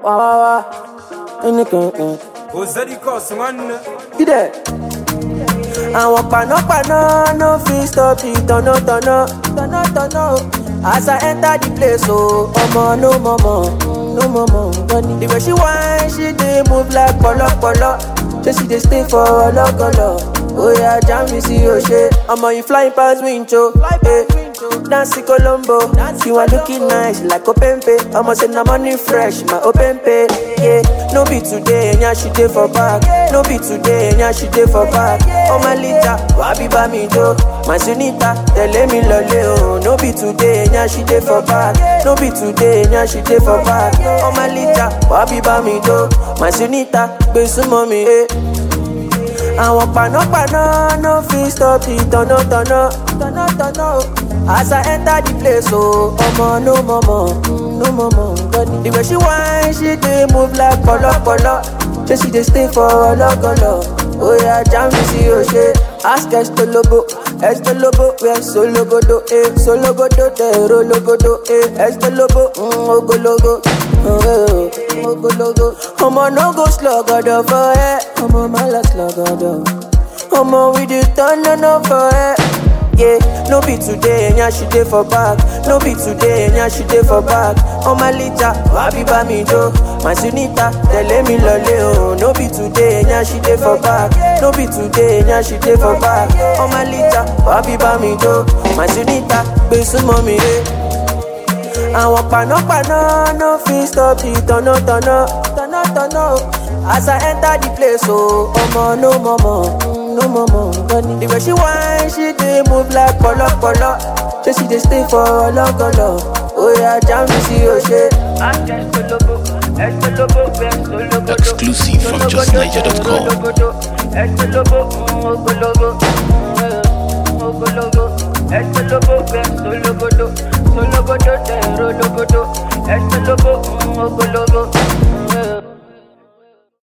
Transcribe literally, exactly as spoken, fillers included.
Wah wah wah. Anything. Ozadikos, man. Be there. Àwọn panápaná no fit stop the tọ̀nà tọ̀nà tọ̀nà tọ̀nà. As I enter the place, oh, ọmọ no mọ̀mọ̀, no mọ̀mọ̀. The way she whine, she dey move like pọ̀lọ́pọ̀lọ́. Say she dey stay for ọlọ́gọlọ. Oh yeah, jam me see your shit. Ọmọ you flying past window. Hey. Nancy Colombo, you are looking nice like Openpe. I'ma say na money fresh, my Openpe. Yeah, no be today, nya she dey for back. No be today, nya she dey for back. Oh my lita, wabi ba mi do. My sunita, tell me lole oh. No be today, nya she dey for back. No be today, nya she dey for back. Oh my lita, wabi ba mi do. My sunita, be sumo mi eh. Àwọn panápaná no fit stop the tọ̀nà tọ̀nà tọ̀nà tọ̀nà. As I enter the place, oh, ọmọ no mọ̀mọ̀, no mọ̀mọ̀. The way she whine, she dey move like pọ̀lọ́pọ̀lọ́. Say she dey stay for ọlọ́gọlọ. Oh yeah, jam me see your shit. Ask Estolobo, Estolobo, we are sologodo, eh, sologodo, dero logodo, eh, Estolobo, mm, ogologo, oh, ogologo. Ọmọ no go slogodo for eh, ọmọ mala slogodo. Ọmọ with the turn no for eh. Yeah, no be today, nya she dey for back. No be today, nya she dey for back. Oh my lita, wabi ba mi do. My sunita, tell me lole oh. No be today, nya she dey for back. No be today, nya she dey for back. Oh my lita, wabi ba mi do. My sunita, be sumo mi eh. Àwọn panápaná no fit stop the tọ̀nà tọ̀nà tọ̀nà tọ̀nà. As I enter the place, oh, ọmọ no mọ̀mọ̀, no mọ̀mọ̀. The way she whine, she dey move like pọ̀lọ́pọ̀lọ́. Say she dey stay for ọlọ́gọlọ. Oh yeah, jam me see your shit. Exclusive from just niger dot com. Estolobo, ogologo, ogologo. Estolobo, sologodo, sologodo, dero logodo. Estolobo, ogologo.